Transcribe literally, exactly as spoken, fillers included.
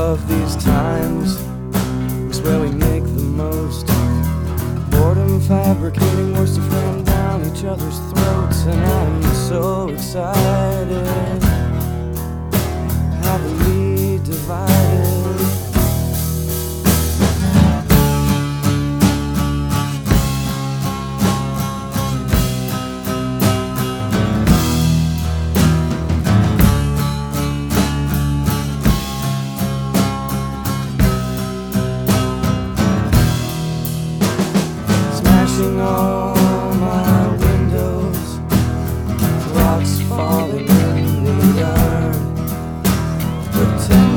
of these times. We swear we make the most. Boredom fabricating words to ram down each other's throats. And I'm so excited. Happily divided. Smashing all my windows, rocks falling in the yard. Pretend